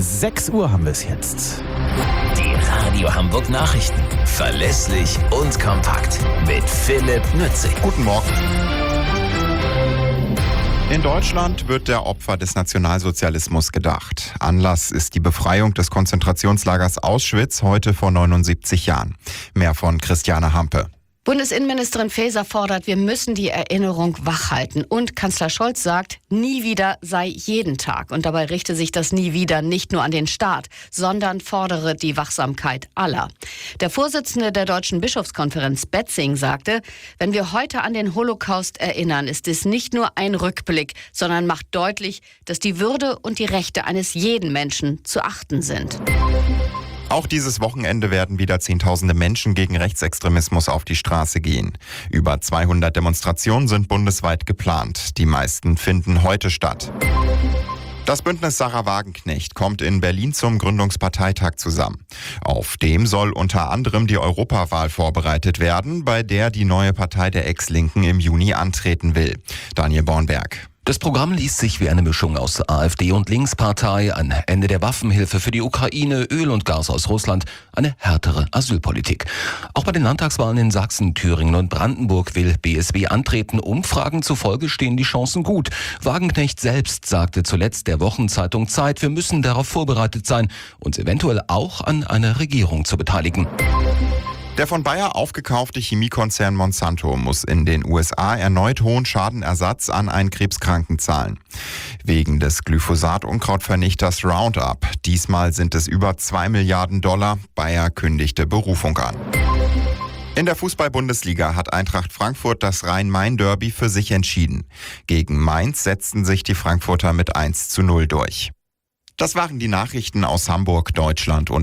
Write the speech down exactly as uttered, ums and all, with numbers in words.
sechs Uhr haben wir es jetzt. Die Radio Hamburg Nachrichten. Verlässlich und kompakt. Mit Philipp Nützig. Guten Morgen. In Deutschland wird der Opfer des Nationalsozialismus gedacht. Anlass ist die Befreiung des Konzentrationslagers Auschwitz heute vor neunundsiebzig Jahren. Mehr von Christiane Hampe. Bundesinnenministerin Faeser fordert, wir müssen die Erinnerung wachhalten. Und Kanzler Scholz sagt, nie wieder sei jeden Tag. Und dabei richte sich das nie wieder nicht nur an den Staat, sondern fordere die Wachsamkeit aller. Der Vorsitzende der Deutschen Bischofskonferenz Betzing sagte, wenn wir heute an den Holocaust erinnern, ist es nicht nur ein Rückblick, sondern macht deutlich, dass die Würde und die Rechte eines jeden Menschen zu achten sind. Auch dieses Wochenende werden wieder Zehntausende Menschen gegen Rechtsextremismus auf die Straße gehen. Über zweihundert Demonstrationen sind bundesweit geplant. Die meisten finden heute statt. Das Bündnis Sarah Wagenknecht kommt in Berlin zum Gründungsparteitag zusammen. Auf dem soll unter anderem die Europawahl vorbereitet werden, bei der die neue Partei der Ex-Linken im Juni antreten will. Daniel Bornberg. Das Programm liest sich wie eine Mischung aus AfD und Linkspartei, ein Ende der Waffenhilfe für die Ukraine, Öl und Gas aus Russland, eine härtere Asylpolitik. Auch bei den Landtagswahlen in Sachsen, Thüringen und Brandenburg will B S W antreten. Umfragen zufolge stehen die Chancen gut. Wagenknecht selbst sagte zuletzt der Wochenzeitung Zeit, wir müssen darauf vorbereitet sein, uns eventuell auch an einer Regierung zu beteiligen. Der von Bayer aufgekaufte Chemiekonzern Monsanto muss in den U S A erneut hohen Schadenersatz an einen Krebskranken zahlen. Wegen des Glyphosat-Unkrautvernichters Roundup. Diesmal sind es über zwei Milliarden Dollar. Bayer kündigte Berufung an. In der Fußball-Bundesliga hat Eintracht Frankfurt das Rhein-Main-Derby für sich entschieden. Gegen Mainz setzten sich die Frankfurter mit eins zu null durch. Das waren die Nachrichten aus Hamburg, Deutschland und